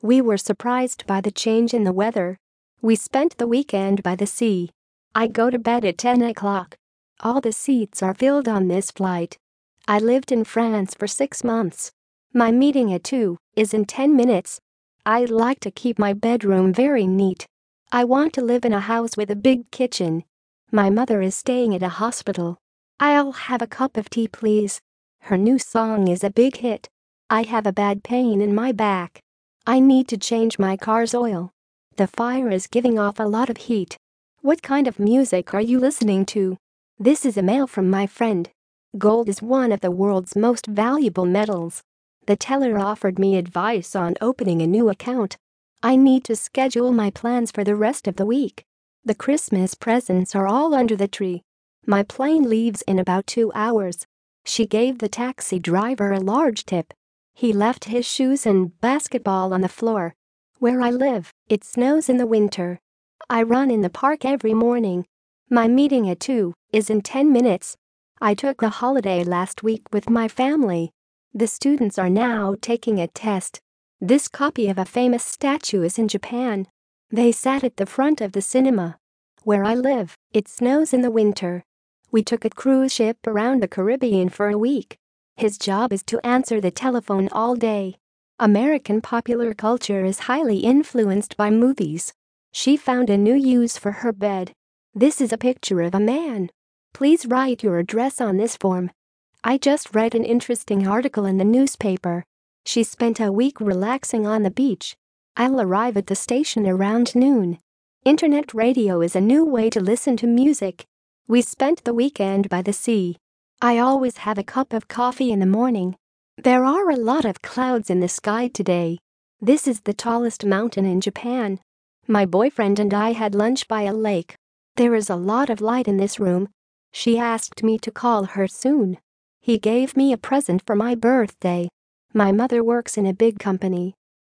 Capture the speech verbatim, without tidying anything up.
We were surprised by the change in the weather. We spent the weekend by the sea. I go to bed at ten o'clock. All the seats are filled on this flight. I lived in France for six months. My meeting at two is in ten minutes. I like to keep my bedroom very neat. I want to live in a house with a big kitchen. My mother is staying at a hospital. I'll have a cup of tea, please. Her new song is a big hit. I have a bad pain in my back. I need to change my car's oil. The fire is giving off a lot of heat. What kind of music are you listening to? This is a mail from my friend. Gold is one of the world's most valuable metals. The teller offered me advice on opening a new account. I need to schedule my plans for the rest of the week. The Christmas presents are all under the tree. My plane leaves in about two hours. She gave the taxi driver a large tip. He left his shoes and basketball on the floor. Where I live, it snows in the winter. I run in the park every morning. My meeting at two is in ten minutes. I took a holiday last week with my family. The students are now taking a test. This copy of a famous statue is in Japan. They sat at the front of the cinema. Where I live, it snows in the winter. We took a cruise ship around the Caribbean for a week. His job is to answer the telephone all day. American popular culture is highly influenced by movies. She found a new use for her bed. This is a picture of a man. Please write your address on this form. I just read an interesting article in the newspaper. She spent a week relaxing on the beach. I'll arrive at the station around noon. Internet radio is a new way to listen to music. We spent the weekend by the sea. I always have a cup of coffee in the morning. There are a lot of clouds in the sky today. This is the tallest mountain in Japan. My boyfriend and I had lunch by a lake. There is a lot of light in this room. She asked me to call her soon. He gave me a present for my birthday. My mother works in a big company.